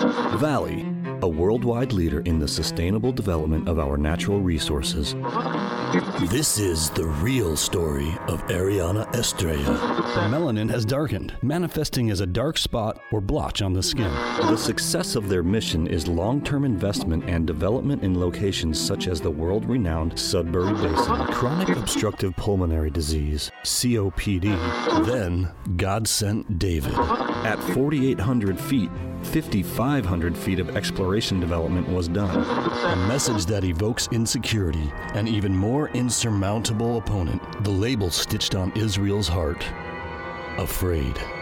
Valley, a worldwide leader in the sustainable development of our natural resources. This is the real story of Ariana Estrella. Her melanin has darkened, manifesting as a dark spot or blotch on the skin. The success of their mission is long-term investment and development in locations such as the world-renowned Sudbury Basin, Chronic obstructive pulmonary disease, COPD. Then God sent David. At 4,800 feet, 5,500 feet of exploration development was done. A message that evokes insecurity, an even more insurmountable opponent, the label stitched on Israel's heart: afraid.